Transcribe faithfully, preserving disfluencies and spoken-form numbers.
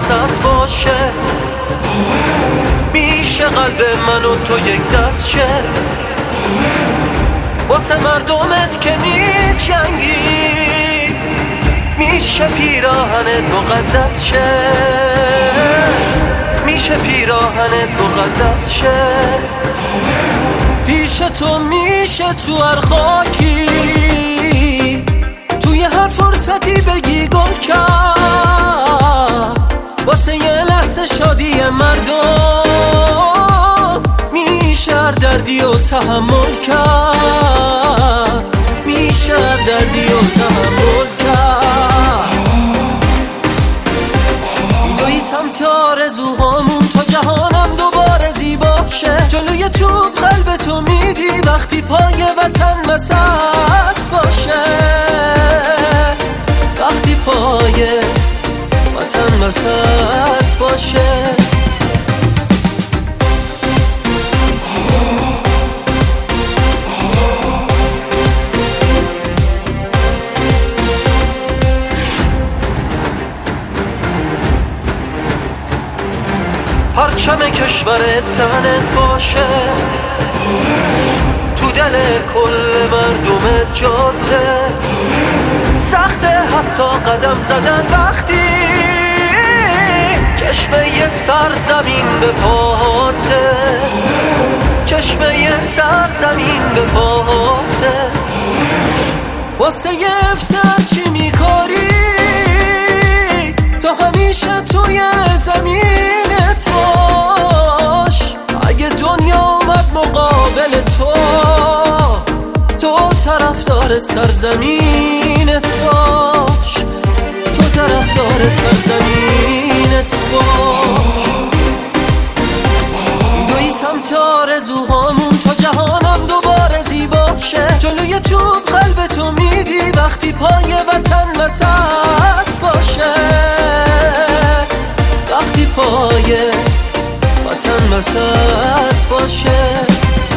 وسط باشه، میشه قلب من و تو یک دست شه، واسه مردمت که میجنگی میشه پیراهنت مقدس شه، میشه پیراهنت مقدس شه. پیش تو میشه تو هر خاکی، توی هر فرصتی بگی گل کرد، واسه یه لحظه شادی مردم میشه هر دردی و تحمل کرد، میشه هر دردی و تحمل کرد. میدوی سمت آرزوهامون تا جهانم دوباره زیبا شه، جلوی توپ قلب تو میدی وقتی پای وطن وسط باشه، وقتی پای وطن وسط باشه. پرچم کشور تنت باشه، تو دل کل مردم جاده، سخته حتی قدم زدن وقتی چشمه یه سرزمین به پاته، چشمه یه سرزمین به پاته. واسه یه افسر چی میکاری تا همیشه توی زمینت باش، اگه دنیا اومد مقابل تو تو طرفدار سرزمینت باش، تو طرفدار سرزمینت باش. دوی سمت آرزوهامون تا جهانم دوباره زیبا شه، جلوی توپ قلب تو میدی وقتی پای وطن وسط باشه، وقتی پای وطن وسط باشه.